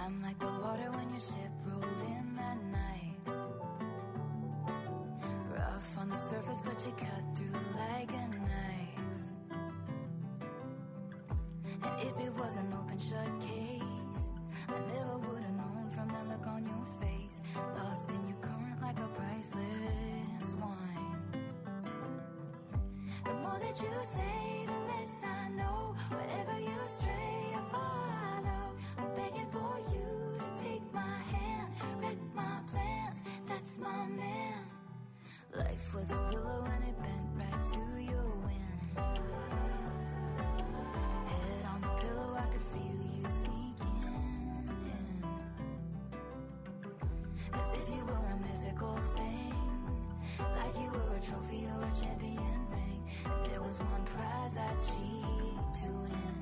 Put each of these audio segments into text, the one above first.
I'm like the water when your ship rolled in that night. Rough on the surface, but you cut through like a knife. And if it was an open shut case, I never would have known from the look on your face. Lost in your current like a priceless wine. The more that you say, the less I know. Wherever you stray, I follow. I'm begging for you to take my hand, wreck my plans, that's my man. Life was a willow and it bent right to your wind. Head on the pillow, I could feel you sneaking in. As if you were a mythical thing, like you were a trophy or a champion ring. And there was one prize I'd cheat to win.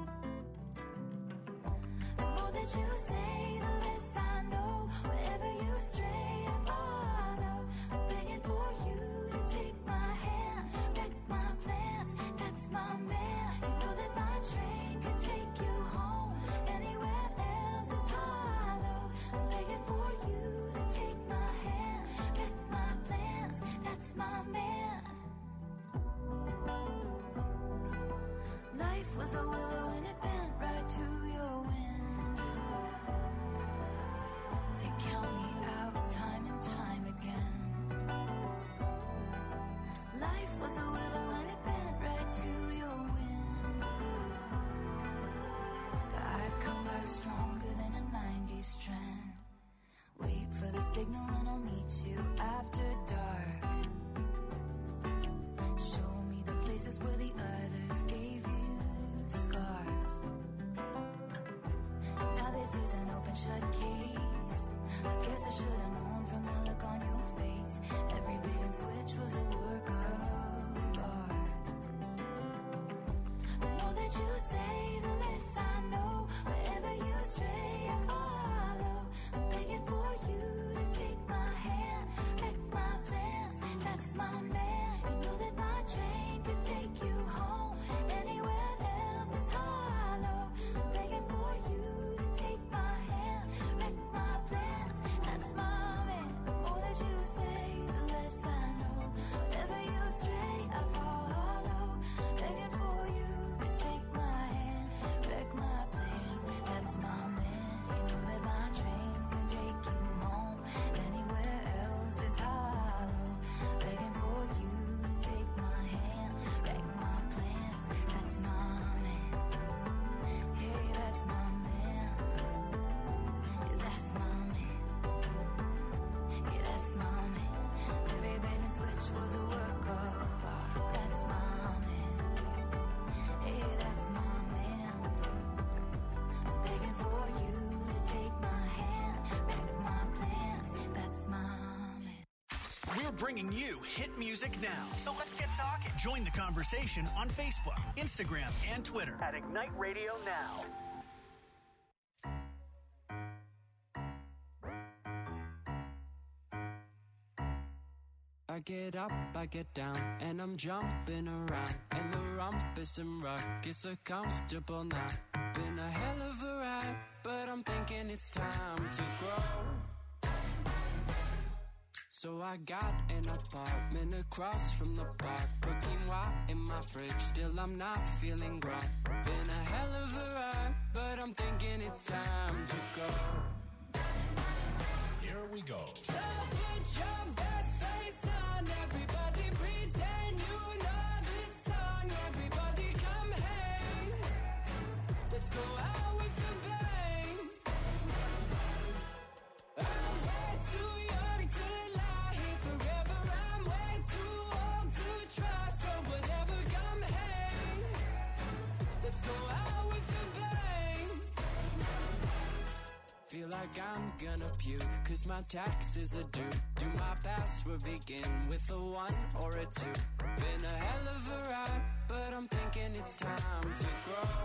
The more that you say, the less I know. Wherever you stray, I follow. I'm begging for you to take my hand, wreck my plans, that's my man. You know that my train could take you home. Anywhere else is hollow. I'm begging for you to take my hand, wreck my plans, that's my man. Life was a willow and it bent right to your wind. They count me out time and time again. Life was a willow and it bent right to your wind. But I come back stronger than a 90s trend. Wait for the signal and I'll meet you after dark. Show me the places where the others gave you scars. Now this is an open shut case. I guess I should have known from the look on your face. Every bait and switch was a work of art. The more that you say, the less I know. Wherever you stray, I follow. I'm begging for you to take my hand, wreck my plans, that's my man. You know that my train could take you home. Anywhere else is hollow. I'm begging for you to take my hand, wreck my plans, that's my man. The more that you say, the less I know. Wherever you stray, I follow. Begging for you to take my hand, wreck my plans, that's my man. You know that my train can take you home. Anywhere else is hollow. Begging for you to take my hand, wreck my plans, that's my man. Hey, that's my man. Yeah, that's my man. Yeah, that's my man. Every bait and switch was a work of art. That's my man. Hey, that's my man. Begging for you to take my hand, wreck my plans, that's my man. We're bringing you hit music now. So let's get talking. Join the conversation on Facebook, Instagram, and Twitter at Ignite Radio Now. I get up, I get down, and I'm jumping around. And the rumpus and ruckus are comfortable now. Been a hell of a ride, but I'm thinking it's time to grow. So I got an apartment across from the park. Put quinoa in my fridge, still I'm not feeling right. Been a hell of a ride, but I'm thinking it's time to go. Here we go. So put your best face on, everybody pretend you know this song. Everybody come hang, let's go out with a bang. I'm way too young to lie here forever. I'm way too old to try, so whatever, come hang, let's go out with a bang. Feel like I'm gonna puke, cause my taxes are due. Do my password begin with a 1 or a 2? Been a hell of a ride, but I'm thinking it's time to grow.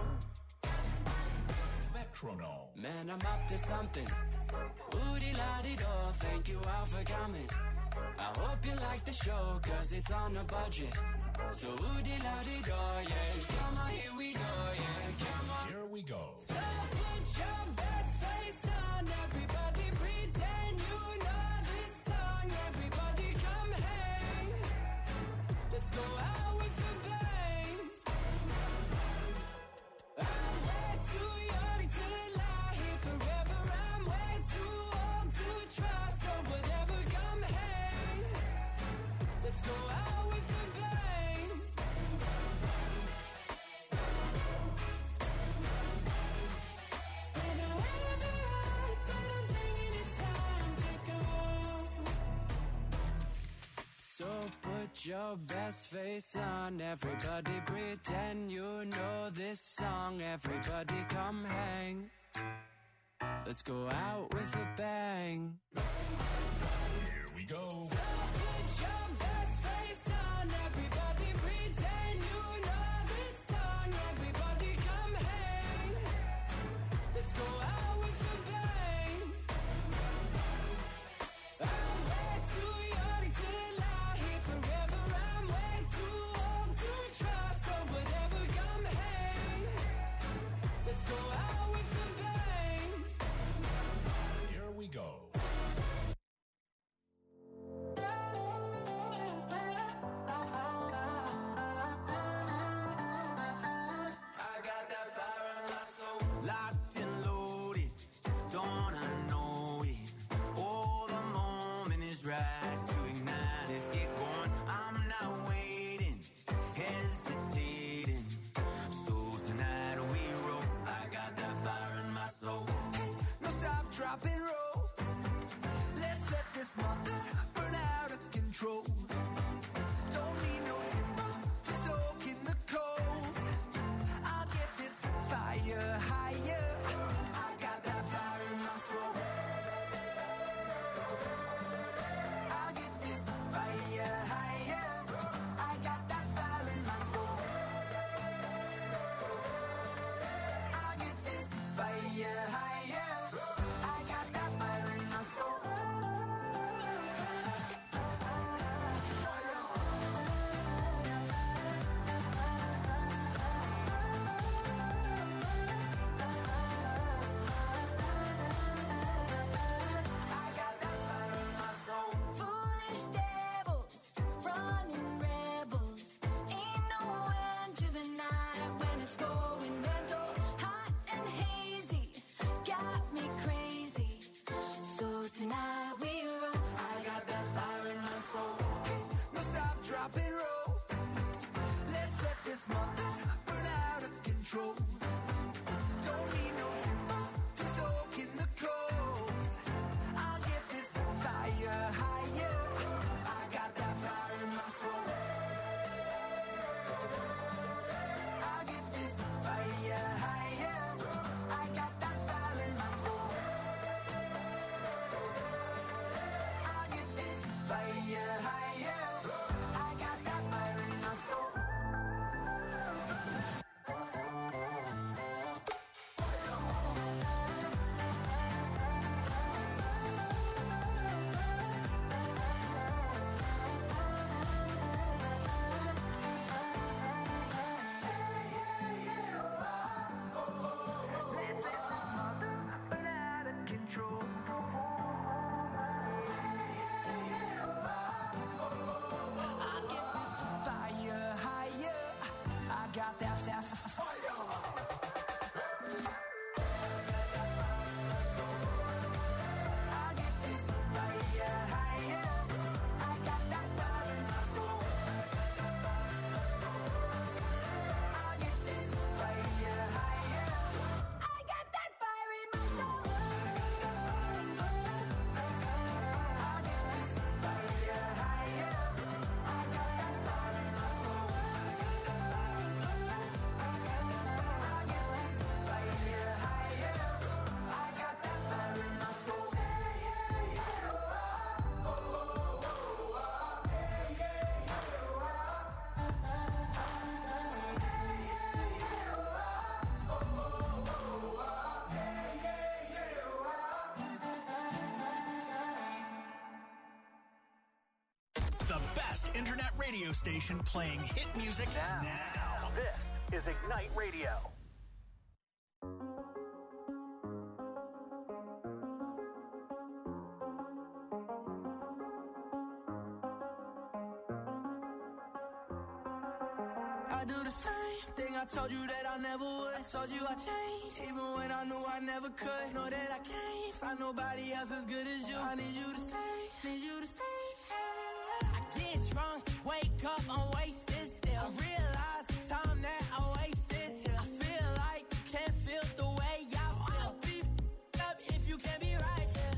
Metronome. Man, I'm up to something. Woody-la-di-do, thank you all for coming. I hope you like the show, cause it's on a budget. So oodie-la-dee-do, yeah. Come on, here we go, yeah. Come on. Here we go. So put your best face on, everybody pretend you know this song. Everybody come hang. Let's go out with a bang. I'm way too young to lie here forever. I'm way too old to try. So whatever, come hang. Let's go out with a bang. And I have it right, but I'm thinking it's time to go. So put your best face on, everybody pretend you know this song. Everybody come hang. Let's go out with a bang. Here we go. Put your best face on, everybody pretend you know this song. Everybody come hang. Let's go out with a bang. I'm way too young to lie here forever. I'm way too old to try. So whatever, come hang. Let's go out with a bang. Here we go. Locked and loaded, don't I know it? Oh, the moment is right to ignite. Let's get going. I'm not waiting, hesitating. So tonight we roll. I got that fire in my soul. Hey, no stop, drop and roll. Let's let this mother burn out of control. Don't need no timber to soak in the coals. I'll get this fire higher. I got that fire in my soul. I'll get this fire internet radio station playing hit music now. This is Ignite Radio. I do the same thing I told you that I never would. I told you I changed, even when I knew I never could. Know that I can't find nobody else as good as you. I need you to stay, need you to stay. I get drunk, wake up, I'm wasted still. I realize the time that I wasted here. I feel like you can't feel the way I feel. I'll be f***ed up if you can't be right here.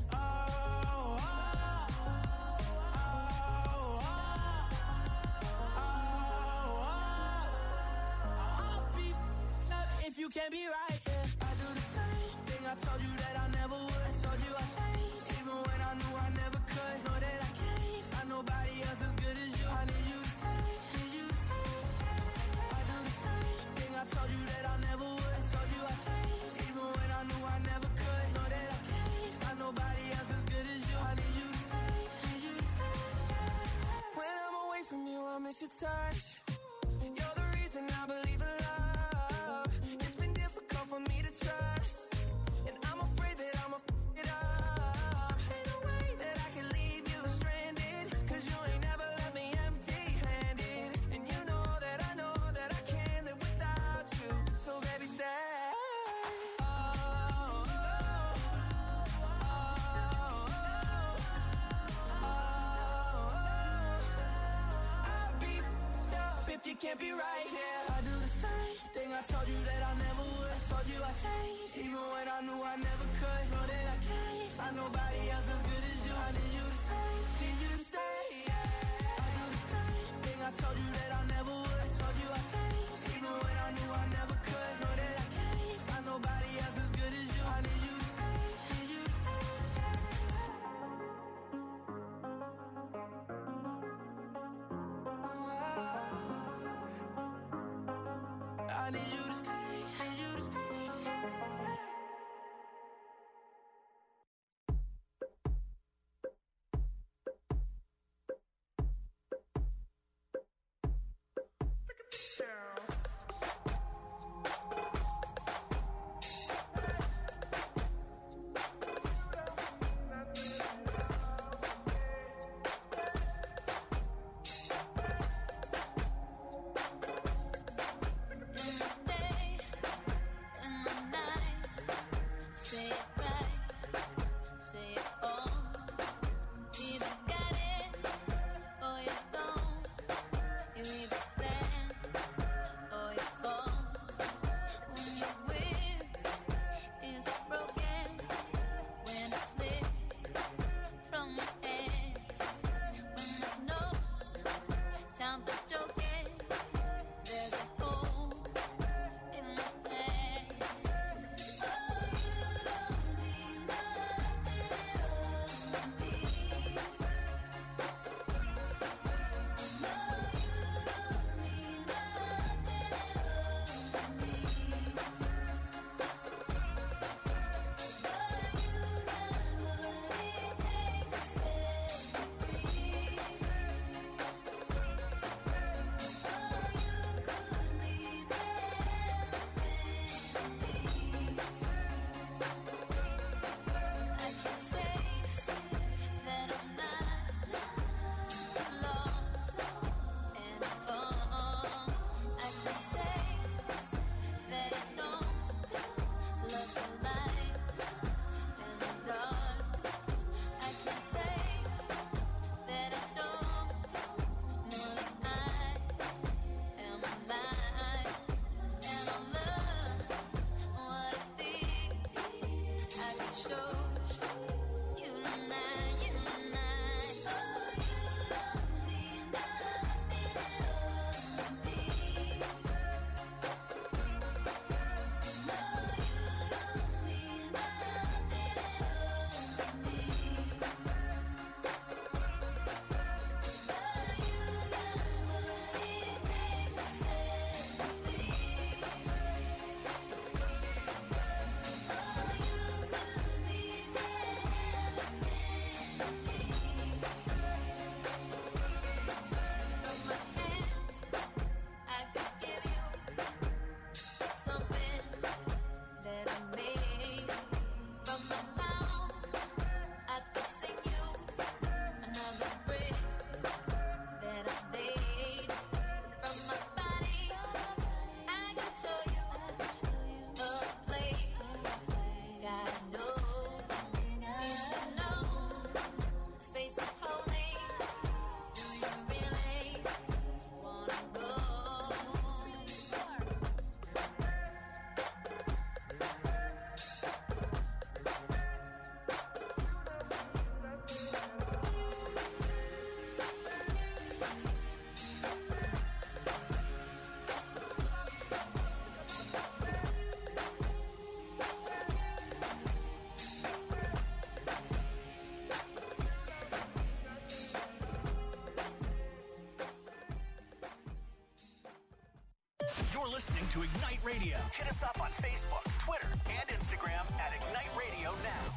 If you can't be right, yeah. I do the same thing I told you that I never would. I told you I changed, even when I knew I never could. Know that I can't find nobody else as good as you. I need you to stay, need you to stay. I do the same thing I told you that I never would. I told you I changed, even when I knew I never could. Know that I can't find nobody else as good as you. I need you to stay, need you to stay. When I'm away from you, I miss your touch. You're the reason I believe in love. For me to trust, and I'm afraid that I'ma f*** it up. Ain't no way that I can leave you stranded, cause you ain't never left me empty-handed. And you know that I can't live without you. So baby, stay. I'll be f***ed up if you can't be right here. I do the same thing I told you that I never would. I told you I changed, even when I knew I never could. Know that I can't find nobody else as good as you. I need you to stay, need you to stay. I do the same thing I told you that I never would. I told you I changed, even when I knew I never could. Know that I can't find nobody else as good as you. I need you to stay, need you to stay. I need you to stay, need you to stay. You're listening to Ignite Radio. Hit us up on Facebook, Twitter, and Instagram at Ignite Radio Now.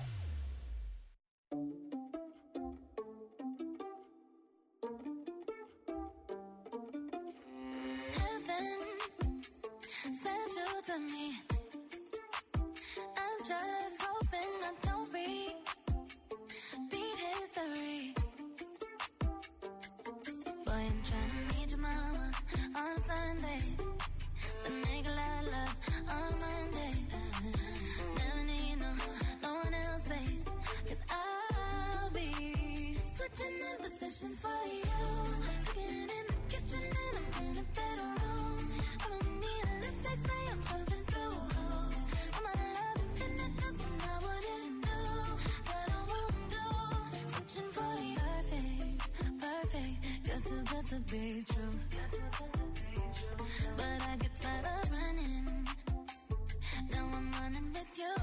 Heaven sent you to me. I'm just hoping I don't beat history. Boy, I'm trying to meet your mama on Sunday. The nigga I love on Monday. Never need no one else, babe. 'Cause I'll be switching in positions for you. Cooking in the kitchen and I'm in the bedroom. I don't need a lift, they say I'm pumping through holes. I'm out of love, infinite, nothing I wouldn't do, that I won't do. Switching for you, perfect. You're too good to be true. But I get tired of running. Now I'm running with you.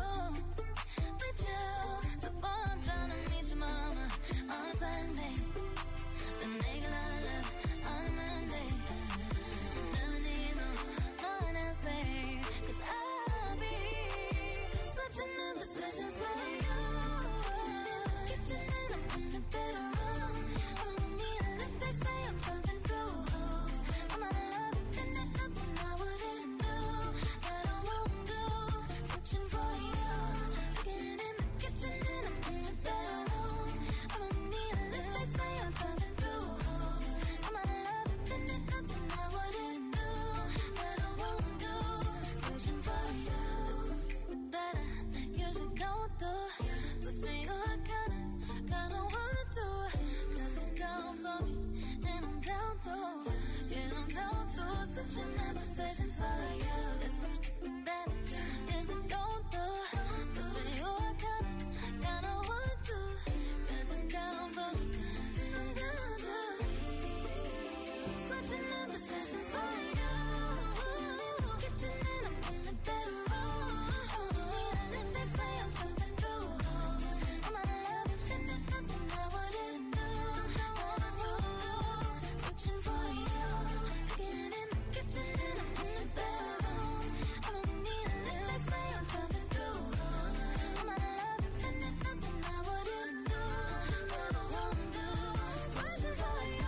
So boy, I'm trying to meet your mama on Sunday. The nigga I love on Monday. Never need no one else, babe. 'Cause I'll be switching in positions for you. Kitchen and I'm in the bedroom. I don't need a lift, they say I'm pumping through holes. I'm out of love, infinite, nothing I wouldn't do, that I won't do. Switching for you. Cooking in the kitchen and I'm in the bedroom. I don't need a lift, they say I'm pumping through holes. I'm out of love, infinite, nothing I wouldn't do, that I won't do. Switching for you. That I usually don't do, but for you I kinda want to. 'Cause you're down for me and I'm down to. Yeah, I'm down to. Switching in positions for you. It's something that I usually don't do, so for you I kinda want to. 'Cause you're down for me and I'm down to. Switching in positions for you. Kitchen and I'm in the bedroom. And they say I'm pumping through holes. I'm out of love, infinite, nothing I wouldn't do, that I won't do. Switching for you. Cooking in the kitchen and I'm in the bedroom. I don't need a lift, they say I'm pumping through holes. I'm out of love, infinite, nothing I wouldn't do, that I won't do. Switching for you.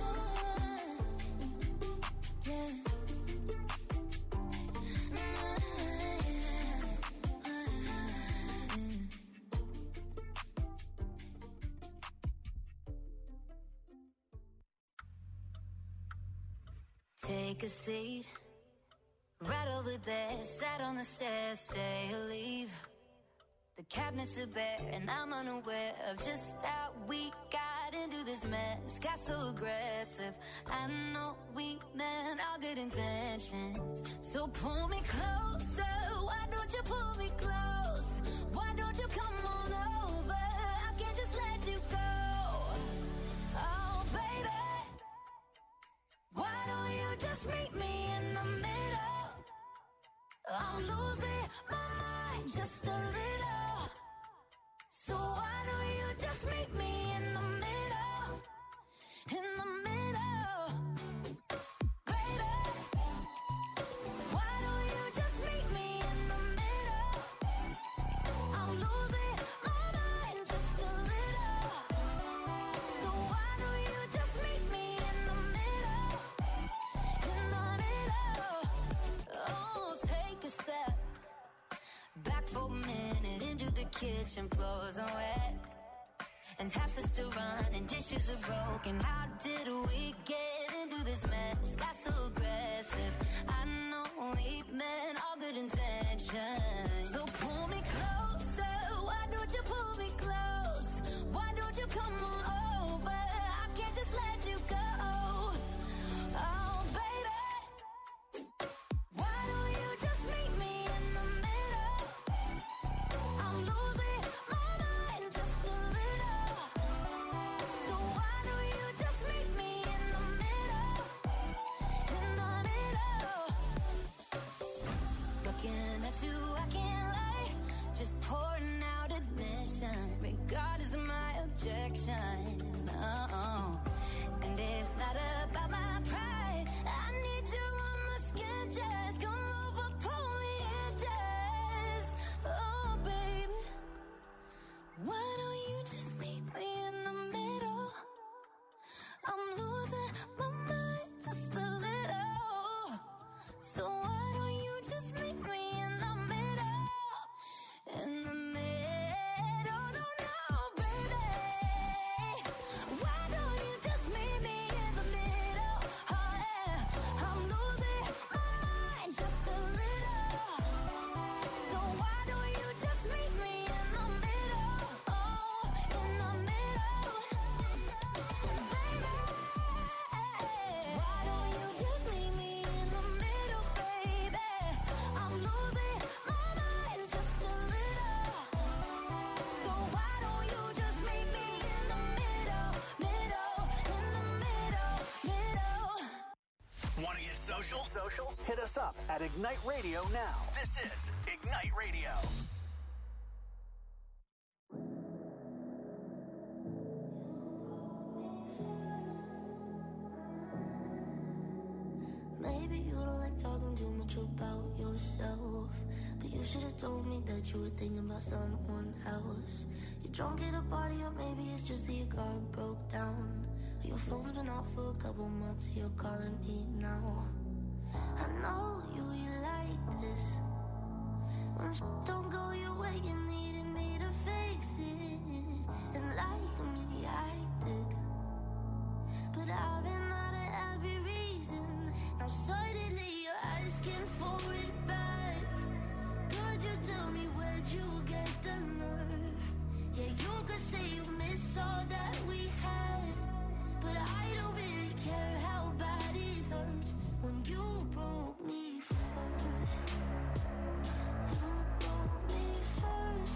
Yeah. Take a seat right over there. Sat on the stairs, stay or leave. The cabinets are bare and I'm unaware of just how we got into this mess. Got so aggressive. I know we meant all good intentions. So pull me closer. Why don't you pull me close? Why don't you come on over? I can't just let you go. Oh, baby, why don't you just meet me in the middle? I'm losing my mind just a little. So why don't you just meet me in the middle? In the middle. Baby, why don't you just meet me in the middle? I'm losing my mind just a little. So why don't you just meet me in the middle? In the middle. Oh, take a step back for a minute into the kitchen. Floors are wet and taps are still running, dishes are broken. How did we get into this mess? Got so aggressive. I know we meant all good intentions. So pull me closer. Why don't you pull me close? Why don't you come on over? I can't just let you go. Oh, baby, why don't you just meet me in the middle? I'm losing my mind just a little. So why don't you just meet I'm losing my mind just a little. So why don't you just meet me in the middle? In the middle, no, baby. Why don't you just meet me in the middle? Oh yeah, I'm losing my mind just a little. So why don't you just meet me in the middle? Oh, in the middle, baby. Why don't you just meet me in the middle, baby? I'm losing my mind just a little. So why don't you just meet me in the middle, middle, in the middle. Want to get social? Hit us up at Ignite Radio now. This is Ignite Radio. Maybe you don't like talking too much about yourself, but you should have told me that you were thinking about someone else. You're drunk at a party, or maybe it's just that your car broke down. Your phone's been off for a couple months, you're calling me now. I know you like this. When shit don't go your way, you needed me to fix it. And like me, I did. But I've been out of every reason. Now suddenly you're asking for it back. Could you tell me where'd you get the nerve? Yeah, you could say you miss all that we had, but I don't really care how bad it hurts when you broke me first. You broke me first.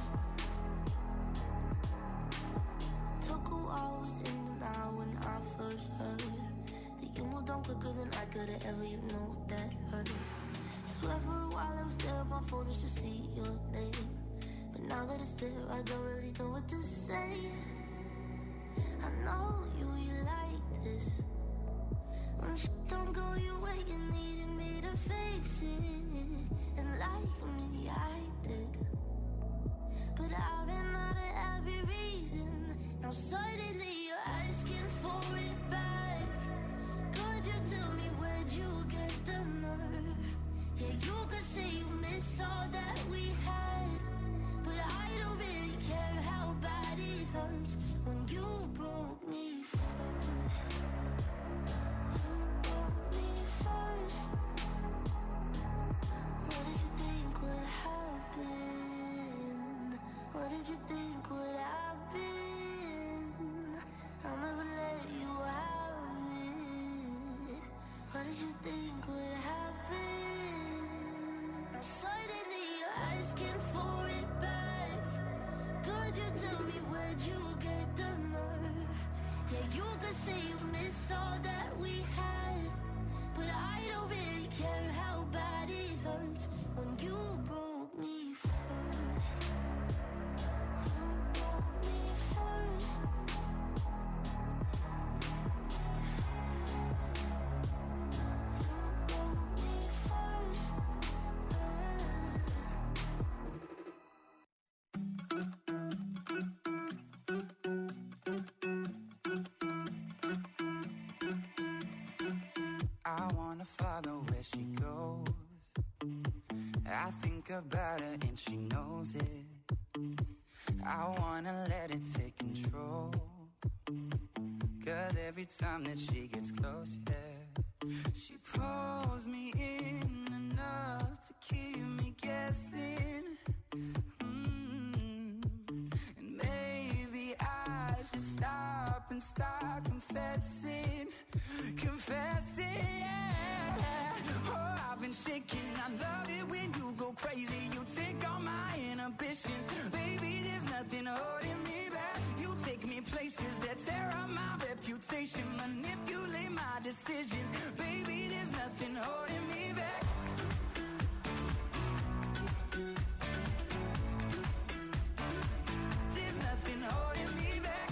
Took a while, was in denial when I first heard that you moved on quicker than I could have ever, you know that hurt. Swear for a while I was there on my phone just to see your name, but now that it's there I don't really know what to say. I know you like this. When shit don't go your way, you needed me to fix it. And like me, I did. But I've been out of every reason. Now suddenly you're asking for it back. Could you tell me where'd you get the nerve? Yeah, you could say you miss all that we had, but I don't really care how bad it hurts when you broke me first. You broke me first. What did you think would happen? What did you think would happen? I'll never let you have it. What did you think would happen? Now suddenly you're asking for it back. Could you tell me where'd you get the nerve? Yeah, you could say you miss all that we had, but I don't really care how bad it hurts when you broke me first. You broke me first. You broke me first. I wanna follow where she goes. I think about her and she knows it. I wanna let it take control. Cause every time that she gets close, yeah, she pulls me in enough to keep me guessing. And maybe I should stop and start confessing. Yeah. Oh, I've been shaking. I love it when you go crazy. You take all my inhibitions. Baby, there's nothing holding me back. You take me places that tear up my reputation, manipulate my decisions. Baby, there's nothing holding me back. There's nothing holding me back.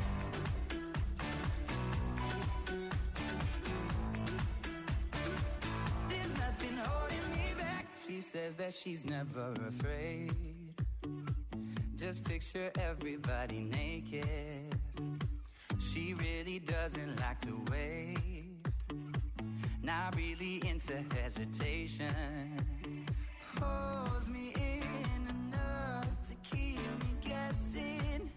There's nothing holding me back. She says that she's never afraid. Just picture everybody naked. She She really doesn't like to wait. Not really into hesitation. Pulls me in enough to keep me guessing.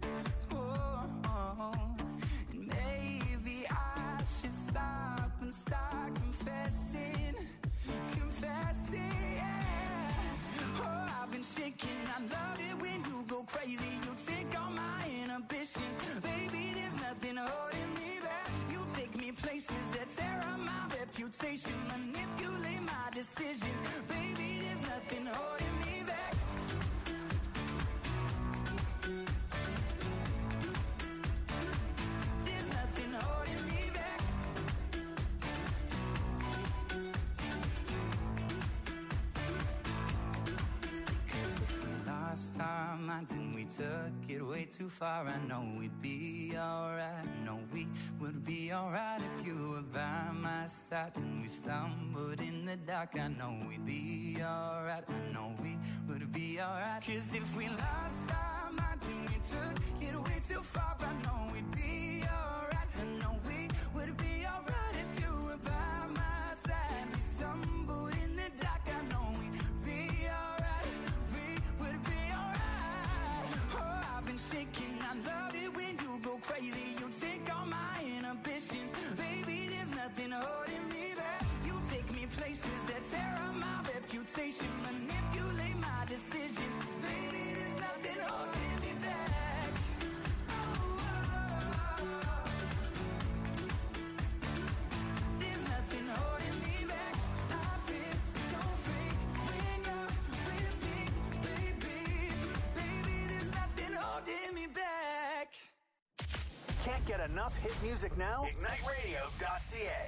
And maybe I should stop and start confessing, yeah. Oh, I've been shaking. I love it when you go crazy. You take all my inhibitions. Baby, there's nothing holding me back. You take me places that tear up my reputation, manipulate my decisions. Baby, there's nothing holding me back. There's nothing holding me back. Cause if we lost our minds and we took it way too far, I know we'd be alright. I know we would be alright if you were by my side. And we stumbled in the dark, I know we'd be alright. I know we would be alright. Cause if we lost our minds and we took it way too far, I know we'd be alright. I know we would be alright if you were by my side. We stumbled in the dark, I know we'd be alright. We would be alright. Oh, I've been shaking. I love it when you go crazy. You take all my inhibitions. Baby, there's nothing holding me back. You take me places that tear up my reputation, manipulate my decisions. Baby, there's nothing holding me back. There's nothing holding me back. I feel so free when you're with me, baby. Baby, there's nothing holding me back. Can't get enough hit music now? IgniteRadio.ca.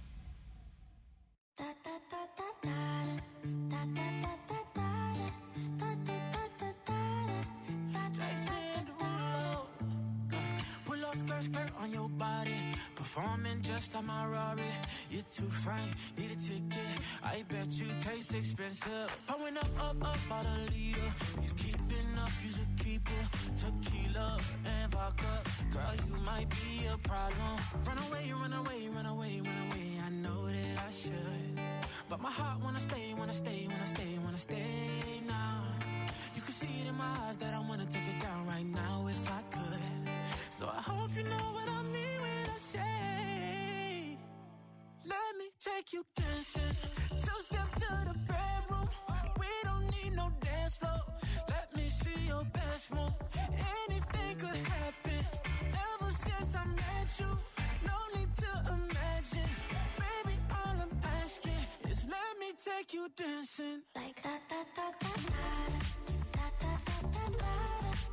Pull up skirt on your body, performing just like my Rari. You're too fine, need a ticket. I bet you taste expensive. Pouring up about a liter. If you keeping up, you should keep it. Tequila and vodka, girl, you might be a problem. Run away, run away, run away, run away. I know that I should, but my heart wanna stay, wanna stay, wanna stay, wanna stay now. You can see it in my eyes that I wanna take it down right now if I could. So I hope you know what I mean when I say, let me take you dancing. Two-step to the bedroom. We don't need no dance floor. Let me see your best move. Anything could happen. Ever since I met you, no need to imagine. Baby, all I'm asking is let me take you dancing. Like da da da da da da da da da da.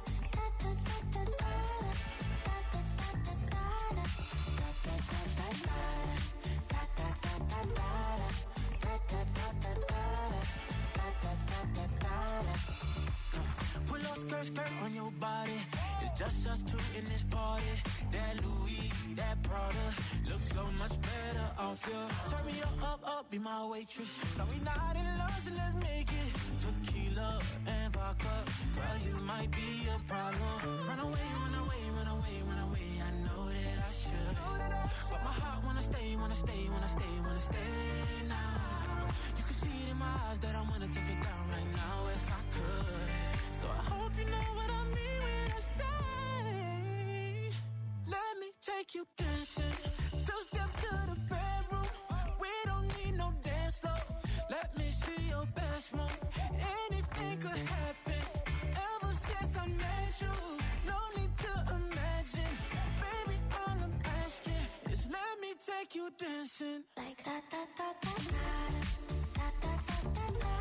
Pull up skirt on your body. It's just us two in this party. That Louis, that Prada looks so much better off you. Turn me up, be my waitress. No, we not in love, so let's make it. Tequila and vodka, girl, you might be a problem. Run away, run away, run away, run away. I know that I should, but my heart wanna stay, wanna stay, wanna stay, wanna stay now. You can see it in my eyes that I wanna take it down right now if I could. So I hope you know what I mean when I say, let me take you dancing. Two-step to the bedroom. We don't need no dance floor. Let me see your best move. Anything could happen. Ever since I met you, no need to imagine. Baby, all I'm asking is let me take you dancing. Like da da da da da da da da da da.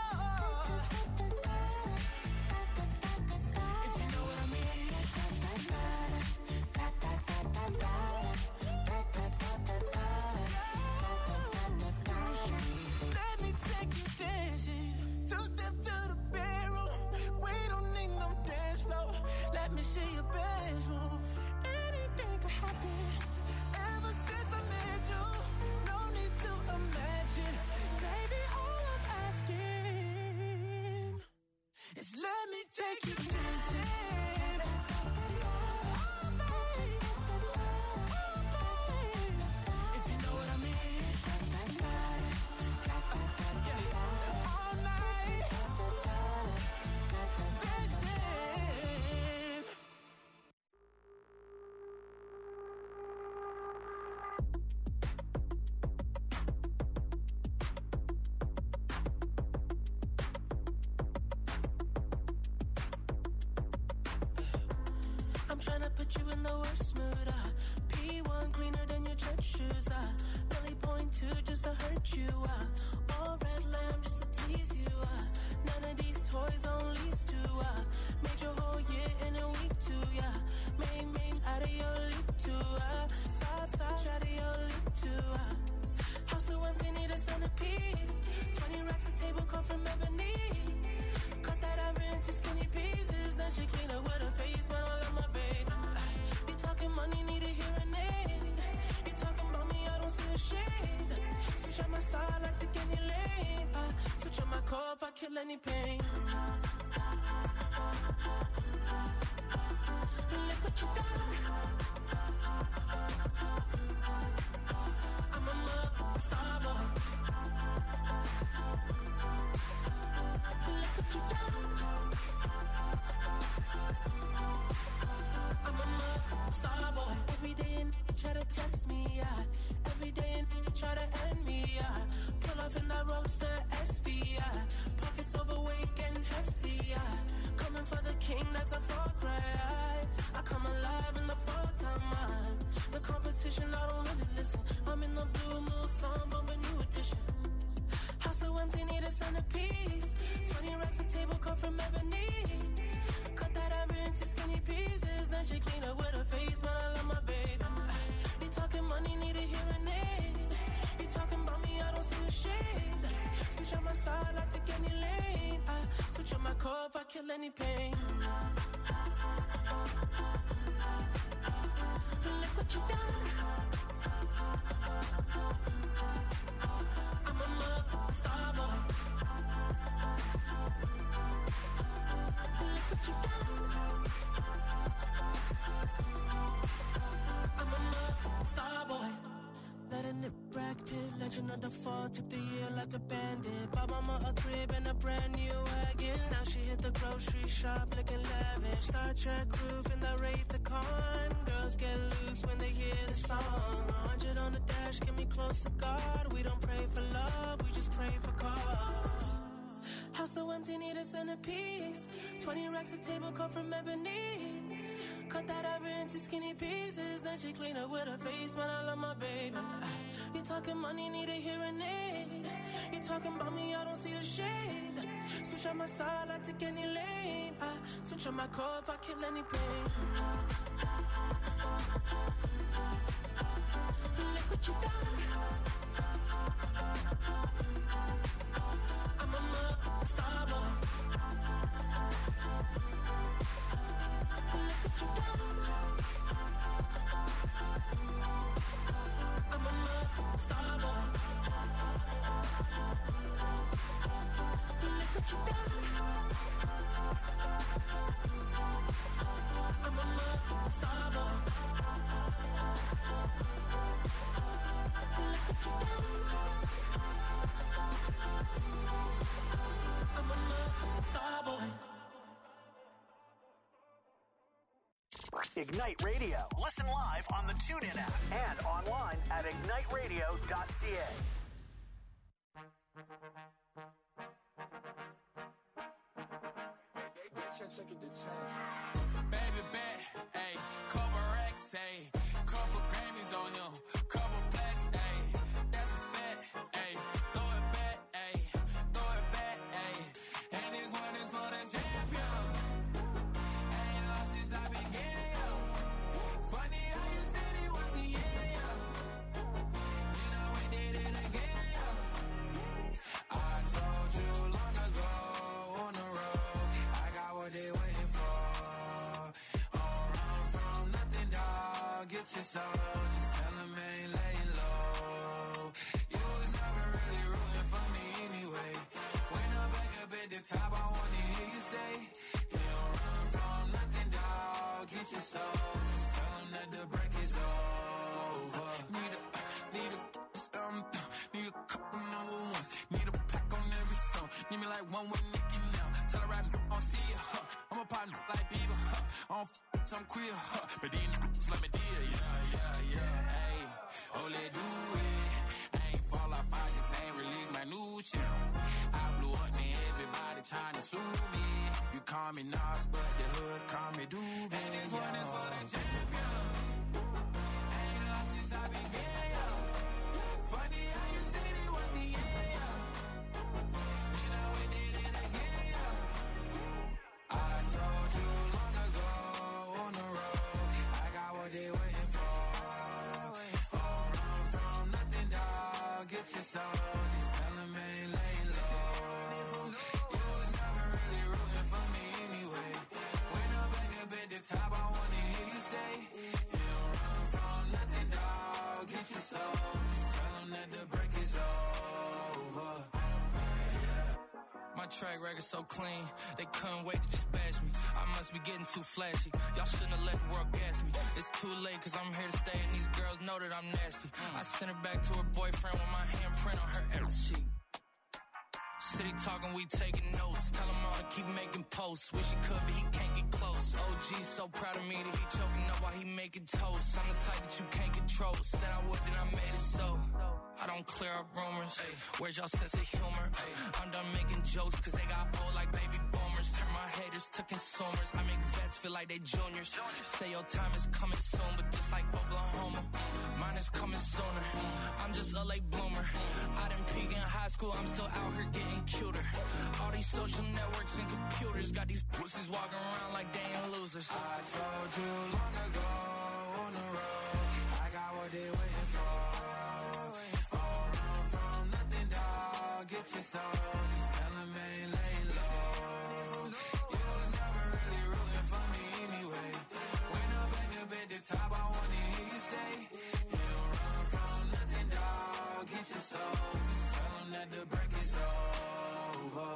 If you know what I mean. Let me take you dancing. Two-step to the bedroom. We don't need no dance floor. Let me see your best move. Anything could happen. Ever since I met you, no need to imagine. Baby, all I'm asking is let me take you dancing. Oh, baby. I'm tryna put you in the worst mood. P1 cleaner than your church shoes. Really point two just to hurt you. All red lamb just to tease you. None of these toys on lease to. Made your whole year in a week too. Main out of your league too. Side out of your league too. House so empty, need a centerpiece. 20 racks of table come from ebony. Cut that ever into skinny pieces. Then she clean up with her face, but I love my baby. You talking money, need a hearing aid. You talking about me, I don't see a shade. Switch on my side, I take any lane. Switch on my core if I kill any pain. Look what you done. I'm a star boy. Look what you done. I'm a star boy. Every day try to test me, every day try to end me, pull off in that roadster SV, pockets overweight getting hefty, coming for the king, that's a far cry. I come alive in the full time. The competition, I don't really listen. I'm in the blue moon song, bumping new edition. House so empty, need a centerpiece. 20 racks of table come from ebony. Cut that ever into skinny pieces. Then she clean up with her face, man, I love my baby. You talking money, need a hearing aid. You talking about me, I don't see a shade. Switch on my side, I take any lane. Switch on my core if I kill any pain. Look what you done. I'm a star boy. Look what you done. I'm a star boy. Let a nip Brad Pitt, legend of the fall. Took the year like a bandit. Bought mama a crib and a brand new wagon. Now she hit the grocery shop looking lavish. Star Trek roof in the Wraith the Con. Girls get loose when they hear the song. 100 on the dash, get me close to God. We don't pray for love, we just pray for cause. House so empty, need a centerpiece. 20 racks of table come from ebony. Cut that ever into skinny pieces. Then she clean up with her face, man, I love my baby. You talking money, need a hearing aid. You talking about me, I don't see a shade. Switch on my side, I take any lane. Switch on my core if I kill any pain. Look what you done. I'm a star boy. Look what you done. I'm a star boy. Look what you done. I'm a star boy. Look what you done. I'm a star boy. Ignite Radio. Listen live on the TuneIn app and online at igniteradio.ca. Baby bet, ayy, couple racks, ayy, couple Grammys on him, couple blacks, ayy, that's a fact, ayy, throw it back, ayy, throw it back, ayy, and this one is for the champion. Ain't lost since I began, yo. Funny how you said it was the end, yo. Then I went did it again, yo. I told you long ago on the road, I got what they waiting for. Don't run from nothing, dog. Get your soul, just tell them ain't laying low. You was never really rooting for me anyway. When I'm back up at the top, I wanna hear you say, you don't run from nothing, dog. Get your soul, just tell them that the break is over. Need a couple number ones. Need a pack on every song. Need me like one with Nicki now. Tell her I don't see it, I'm a partner like Bieber, I don't I'm queer, but these niggas let me deal, yeah, ayy, oh, let do it. I ain't fall off, I just ain't release my new shit. I blew up, man, everybody trying to sue me. You You call me Nas, but the hood call me Doobie. And this one is for the champion. Ain't lost since I began, yo. Funny how you said it was the end, yo. Then I went did it again, yo. I told you long ago on the road, I got what they waiting for. Run from nothing, dog. Get your soul. Just tell them ain't laying low. You was never really rooting for me anyway. When I'm back up at the top, I wanna hear you say, you don't run from nothing, dog. Get your soul. Just tell them that the break is over. My track record so clean, they couldn't wait to just bash me. I must be getting too flashy. Y'all shouldn't have let the world gas me. It's too late cause I'm here to stay and these girls know that I'm nasty. I sent her back to her boyfriend with my handprint on her ass cheek. City talking, we taking notes. Tell him all to keep making posts. Wish he could, but he can't get close. OG so proud of me that he choking up while he making toast. I'm the type that you can't control. Said I would, then I made it so. I don't clear up rumors. Where's y'all sense of humor? I'm done making jokes cause they got old like baby boomers. Turn my haters to consumers. I make vets feel like they juniors. Say your time is coming soon, but just like Oklahoma, mine is coming sooner. I'm just a late bloomer. I didn't peak in high school, I'm still out here getting cuter. All these social networks and computers got these pussies walking around like they ain't losers. I told you long ago on the road, I got what they waiting for. Run from nothing, dog. Get your soul. Just tell them ain't laying low. You was never really rooting for me anyway. When I'm back up at the top, I wanna hear you say, you don't run from nothing, dog. Get your soul. Just tell them that the break is over.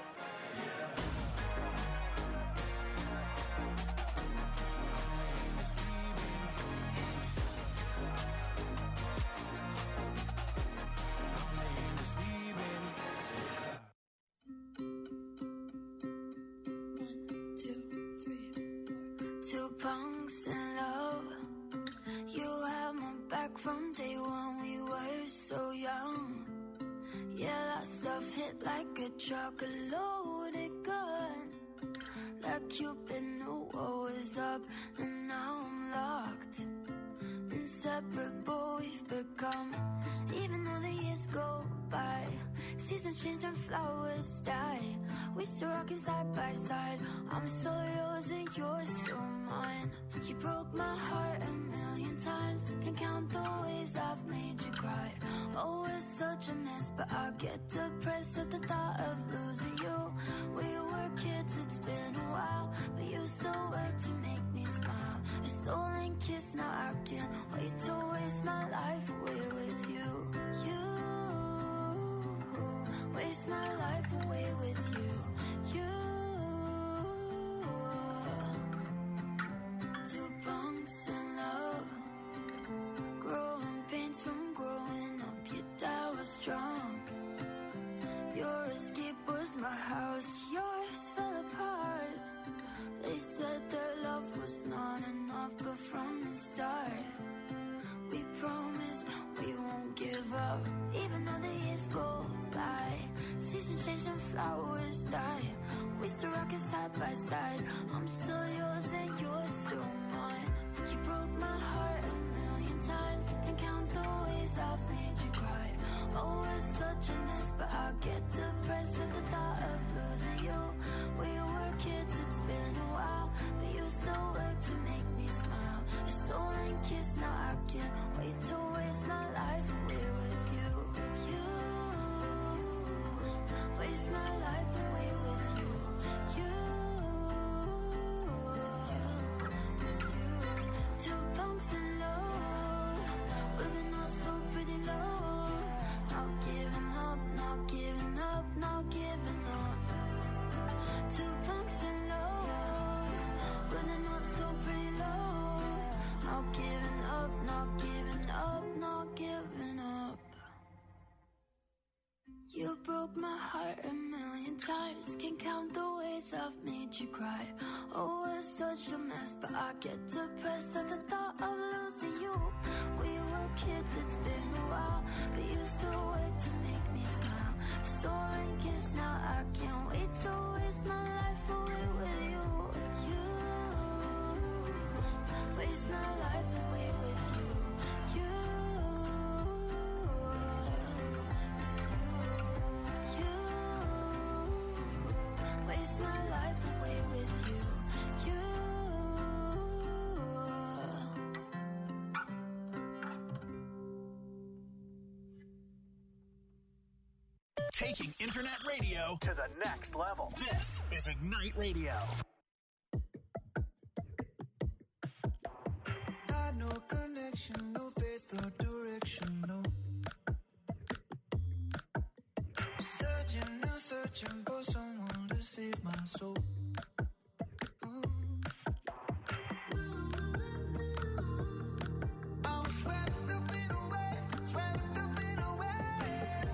Two punks in love. You had my back from day one. We were so young. Yeah, that stuff hit like a truck, a loaded gun. Like Cupid knew what was up, and now I'm locked. Inseparable we've become. Even though the years go by, seasons change and flowers die. We still rockin' side by side. I'm still yours and you're still mine. You broke my heart a million times. Can't count the ways I've made you cry. Oh, it's such a mess, but I get depressed at the thought of losing you. We were kids, it's been a while, but you still work to make me smile. A stolen kiss, now I can't wait to waste my life away with you. You waste my life away with you. You, two punks in love, growing pains from growing up. Your dad was drunk. Your escape was my house. Yours fell apart. They said their love was not enough, but from the start, we promise we won't give up. Even though the years go by, seasons change and flowers die. We still rockin' side by side. I'm still yours and you're still mine. You broke my heart a million times. Can't count the ways I've made you cry. Oh, it's such a mess, but I get depressed at the thought of losing you. We were kids, it's been a while, but you still work to make me smile. A stolen kiss, now I can't wait to waste my life away with you. You waste my life away with you. You, with you. Two punks in love, we're not so pretty low. Not giving up, not giving up, not giving up. Two punks in love, we're not so pretty low. Not giving up, not giving up, not giving up. You broke my heart a million times. Can't count the ways I've made you cry. Oh, it's such a mess, but I get depressed at the thought of losing you. We were kids, it's been a while, but you still work to make me smile. Stolen kiss, now I can't wait to waste my life away with chase my life away with you. Taking internet radio to the next level. This is Ignite Radio. Had no connection, no faith or direction, no. Searching and searching for someone to save my soul. I'm swept up in a wave, swept up in a wave.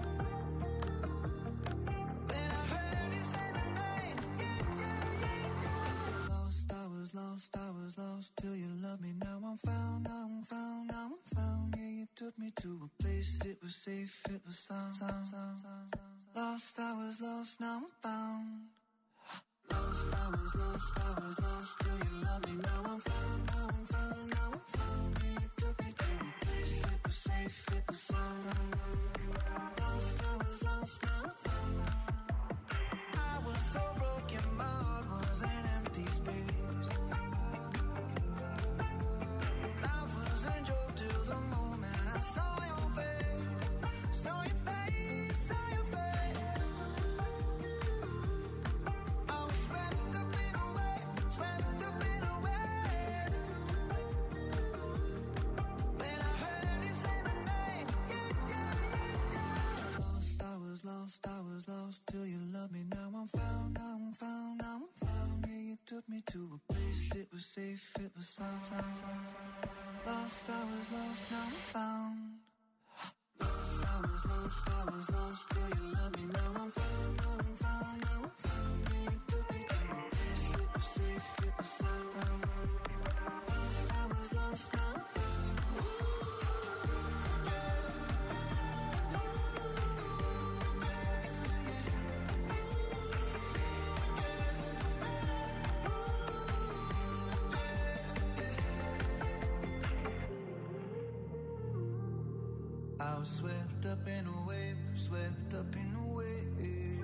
Then I heard you say my name, yeah. Lost, I was lost, I was lost till you loved me. Now I'm found, now I'm found, now I'm found. Yeah, you took me to a place, it was safe, it was sound. Lost, I was lost, now I'm found. Lost, I was lost, I was lost till you loved me. Now I'm found, now I'm found, now I'm found. Yeah, you took me to a place, it was safe, it was sound. Lost, I was lost, now I'm found. I was so broken, my heart was an empty space. Life was a joke till the moment I saw your face, saw your face, saw your face. I was swept up in a wave, swept up in a wave. Then I heard you say my name, yeah. Lost, I was lost, I was lost till you loved me. Now I'm found, now I'm found, now I'm found. Yeah, you took me to a place, it was safe, it was sound. Lost, I was lost, now I'm found. Lost, I was lost, I was lost till you loved me. Now I'm found, now I'm found, now I'm found. Yeah, you took me to a place, it was safe, it was sound. Lost, I was lost, now I'm found. I was swept up in a wave, swept up in a wave.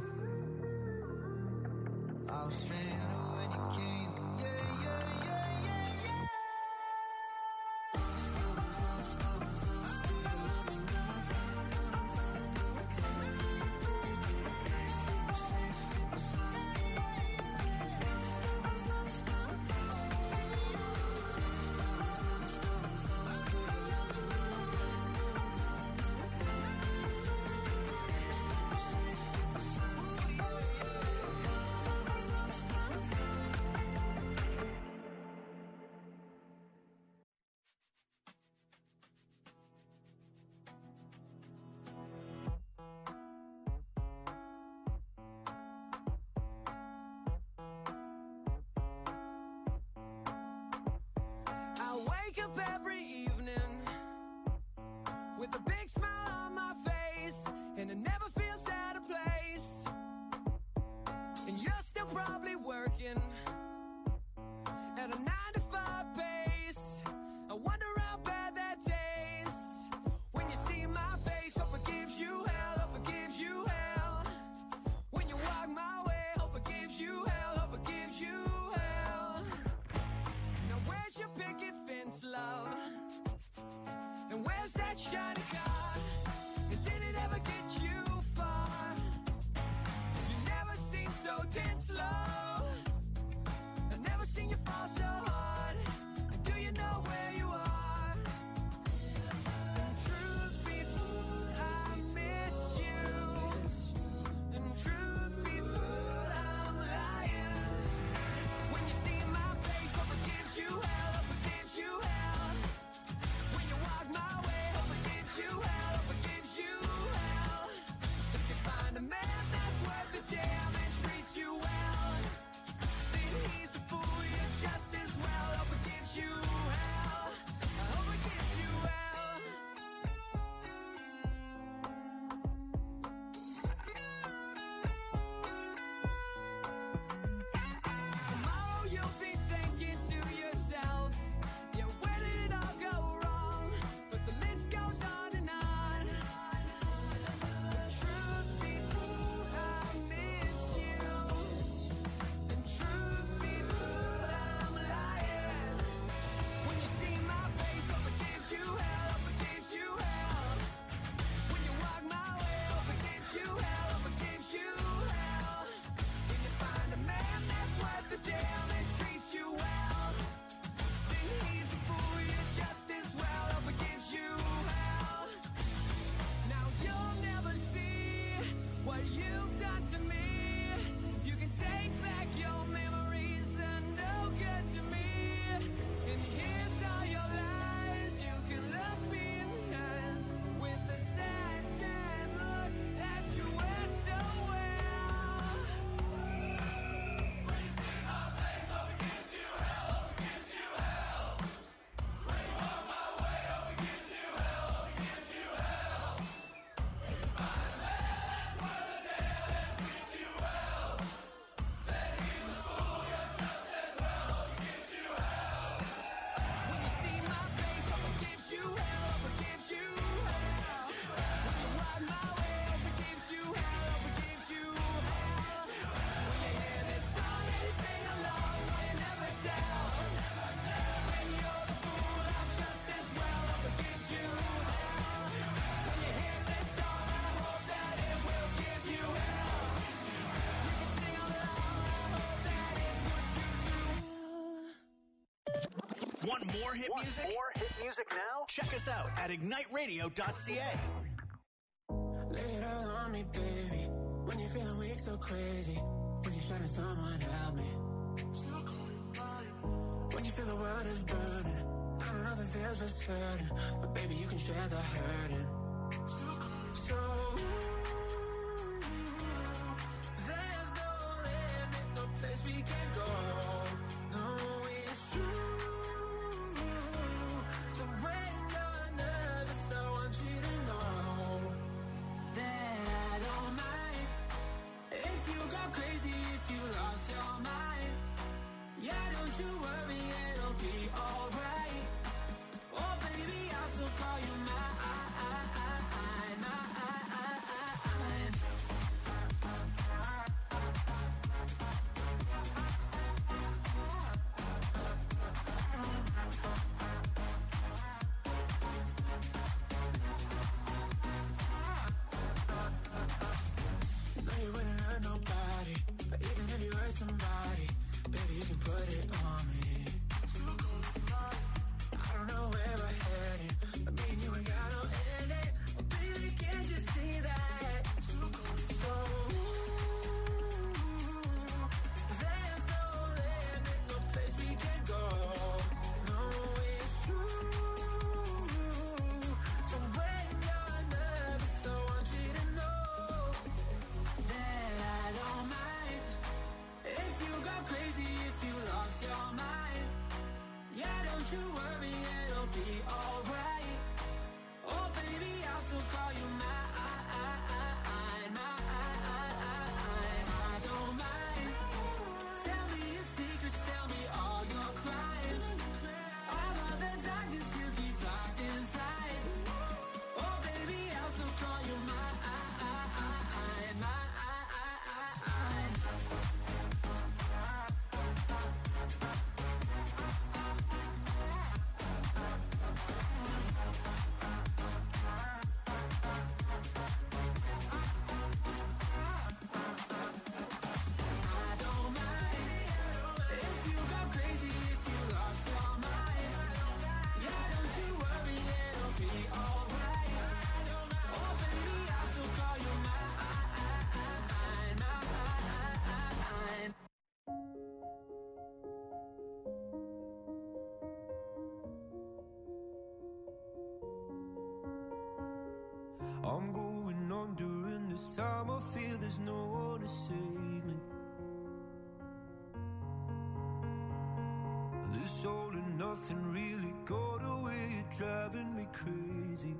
I was stranded when you came, yeah, yeah, yeah, yeah, yeah. Lost, I was lost, I was lost till you loved me. Now I'm found, now I'm found, now I'm found. You took me to a place, it was safe, it was sound. Lost, I was lost, now I'm found. Lost, I was lost, I was lost till you loved me. Now I'm found. I wake up every evening with a big smile on my face, and it never feels out of place. And you're still probably working at a 9-to-5 pace. I wonder how bad that tastes when you see my face. Hope it gives you hell, hope it gives you hell. When you walk my way, hope it gives you hell, hope it gives you hell. Now where's your picket fence, love? And where's that shiny car? And did it ever get you far? You never seem so tense, love. hit music? More hit music now? Check us out at igniteradio.ca. Lay it all on me, baby. When you're feeling weak, so crazy. When you're shutting someone help me. When you feel the world is burning, I don't know if it feels for certain, but baby, you can share the hurting. So there's no limit, no place we can go. No, it's true. So when you're nervous, I want you to know that I don't mind if you go crazy, if you lost your mind. Yeah, don't you worry, it'll be alright. Oh baby, I'll still call you mine. No, you wouldn't hurt nobody, but even if you hurt somebody, baby, you can put it on me. I don't know where we're heading, but me and you ain't got no ending. Oh, baby, can't you see that? So there's no limit, no place we can go. No, it's true. So when you're nervous, I want you to know that I don't mind if you go crazy, if you lost your mind. Yeah, don't you worry, it'll be alright. Oh baby, I'll still call you mine. I don't mind. Tell me your secrets, tell me all your crimes. All of the darkness you keep locked inside. Oh baby, I'll still call you mine. I don't mind if you go crazy, if you lost your mind. Yeah, don't you worry, it'll be alright. Oh baby, I'll still call you mine. I'm going on during this time. I feel there's no one to save me. This all and nothing really got away. You're driving me crazy.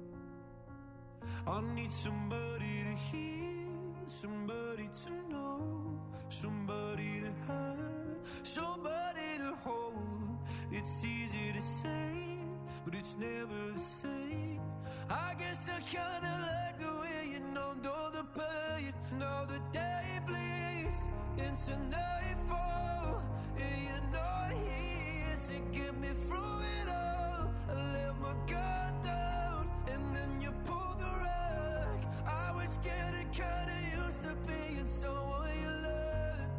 I need somebody to hear, somebody to know, somebody to have, somebody to hold. It's easy to say, but it's never the same. I guess I kinda like the way you numbed all the pain. Now the day bleeds into nightfall, and you're not here to get me through it all. I let my guard down, and then you pulled the rug. I was getting kinda used to being someone you loved.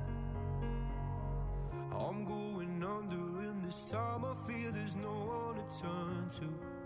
I'm going under, and this time I feel there's no one to turn to.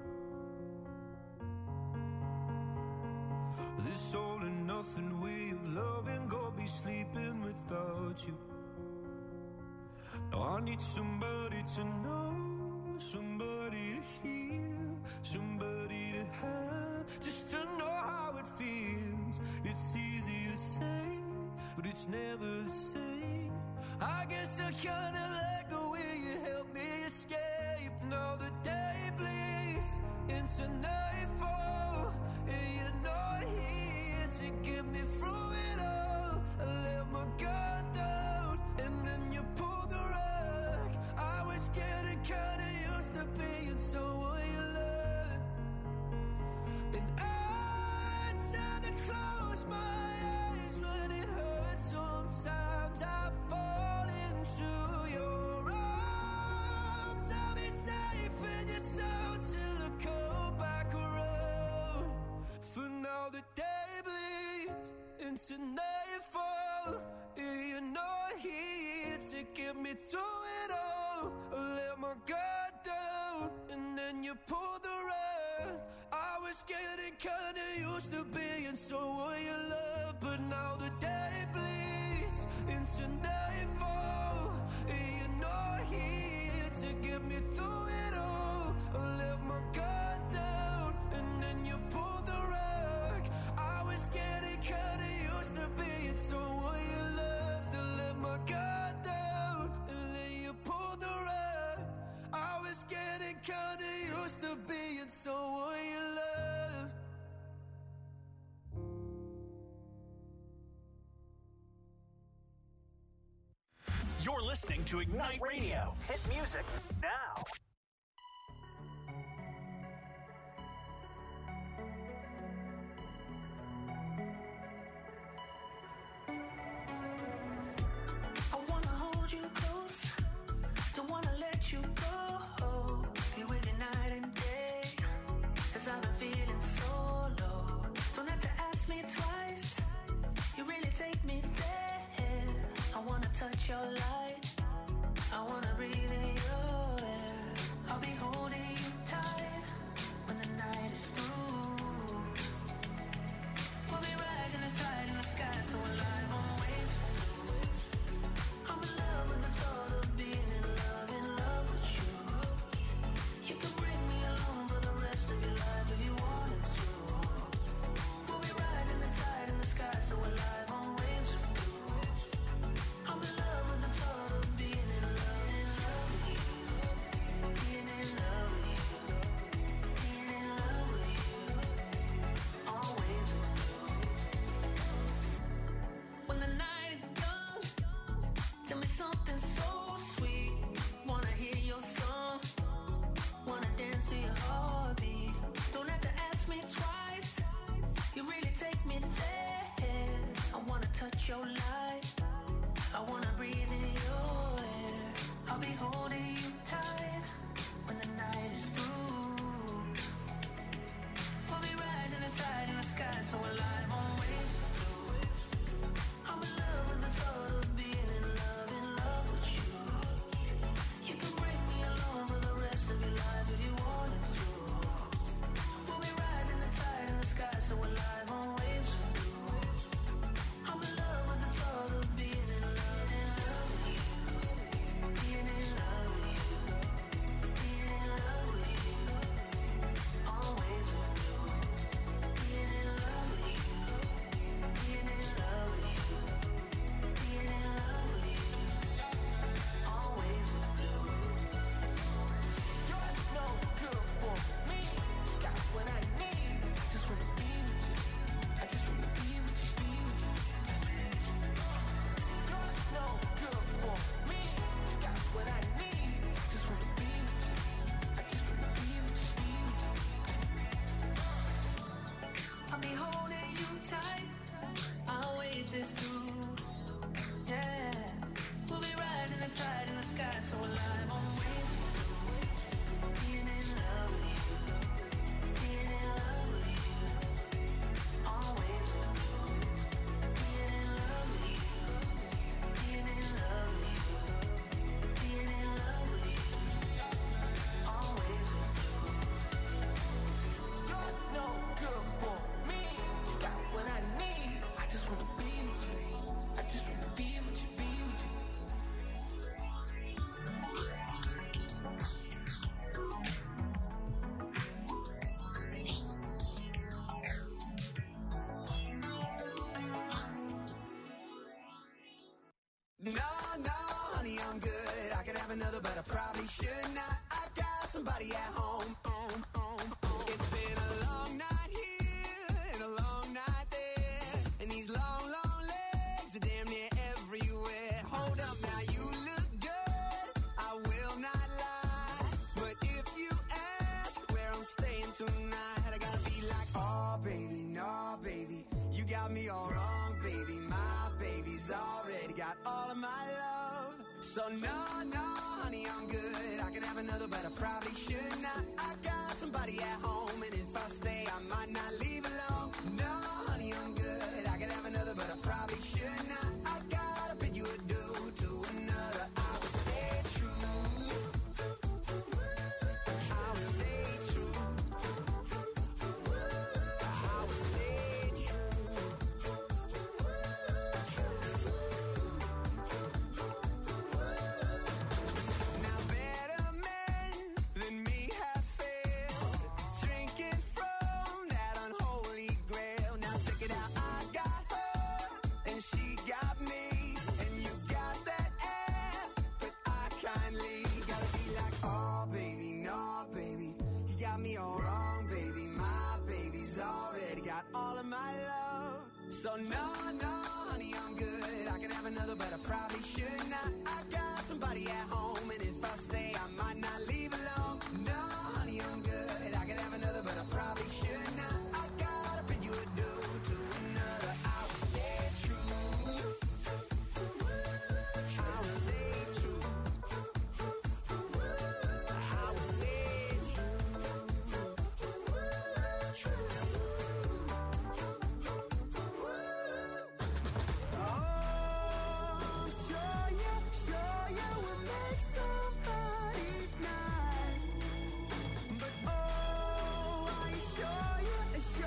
This all and nothing way of loving, go be sleeping without you. Now I need somebody to know, somebody to hear, somebody to have, just to know how it feels. It's easy to say, but it's never the same. I guess I kinda like the way you help me escape. Now the day bleeds into nightfall, and you're not here to get me through it all. I let my guard down, and then you pulled the rug. I was getting kinda used to being someone you loved. And I tend to close my eyes when it hurts. Sometimes I fall into your arms. I'll be safe in your soul till I come back around. For now the day bleeds into nightfall, and you're not here to get me through it all. I let my guard down, you pulled the rug. I was getting kinda used to being someone you love, but now the day bleeds into nightfall, and you're not here to get me through it all. I let my guard down, and then you pulled the rug. I was getting kinda used to being someone you loved, to let my guard down, and then you pulled the rug. I was getting kinda used to being someone you loved. You're listening to Ignite Radio. Hit music now. I wanna hold you close, don't wanna let you go. Be with you night and day, 'cause I've been feeling so low. Don't have to ask me twice, you really take me there. I wanna touch your light, I wanna breathe in your air. I'll be holding you tight when the night is through. We'll be riding the tide in the sky, so alive on waves. I'm in love with the thought of being in love with you. You can bring me along for the rest of your life if you wanted to. We'll be riding the tide in the sky, so alive on waves of blue. I'm in love with the thought of being in love with you. Being in love with you. Being in love with you. Always with blue. When the night is done, tell me something so sweet. Wanna hear your song, wanna dance to your heartbeat. Don't have to ask me twice, you really take me there. I wanna touch your light, I wanna breathe in your air. I'll be holding you tight when the night is through. We'll be riding the tide in the sky, so alive on waves. I'm in love with the thought of being in love with you. You can bring me along for the rest of your life if you wanted to. We'll be riding the tide in the sky, so alive on waves of blue. I'm in love with the thought of being in love with you. Being in love with you. Being in love with you. Always with blue. Being in love with you. Being in love with you. Being in love with you. Always with blue. You're no good for me. You got what I need. Just wanna be with you. I just wanna be with you, be with you. You're no good for me. You got what I need. Just wanna be with you. I just wanna be with you, be with you. I'll be holding you tight, I'll wait this through. Yeah, we'll be riding the tide in the sky, so alive on waves. Being in love with you. Being in love with you. Always with you. Being in love with you. Being in love with you. Being in love with you. Always with you. You're no good for me. You got what I need. I just wanna be with you. I just wanna be with you, be with you. No, honey, I'm good. I could have another, but I probably should not. I got somebody at home. It's been a long night here and a long night there, and these long, long legs are damn near everywhere. Hold up now, you look good, I will not lie. But if you ask where I'm staying tonight, I gotta be like, oh baby, no baby, you got me all wrong, baby. My baby's already got all of my love. So no, honey, I'm good. I could have another, but I probably should not. I got somebody at home, and if I stay, I might not leave alone. No, honey, I'm good. I could have another, but I probably should not. I gotta bid you adieu to another. I will stay true. I will stay true. got all of my love. So no, honey, I'm good. I could have another, but I probably should not. I got somebody at home, and if I stay, I might not leave alone.